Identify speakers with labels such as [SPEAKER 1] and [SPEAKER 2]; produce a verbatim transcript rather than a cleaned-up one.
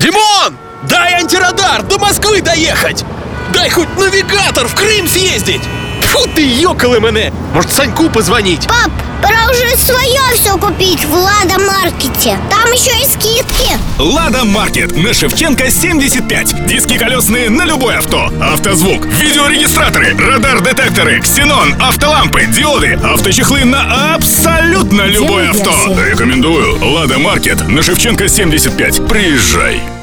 [SPEAKER 1] Димон! Дай антирадар, до Москвы доехать! Дай хоть навигатор в Крым съездить! Фу ты, ёкало мене! Может, Саньку позвонить?
[SPEAKER 2] Пап, пора уже свое все купить в Лада Маркете. Там еще и скидки.
[SPEAKER 3] Лада Маркет на Шевченко семьдесят пять. Диски колесные на любое авто. Автозвук, видеорегистраторы, радар-детекторы, ксенон, автолампы, диоды, авточехлы на абсолютно любое авто. Рекомендую. Лада Маркет на Шевченко семьдесят пять. Приезжай.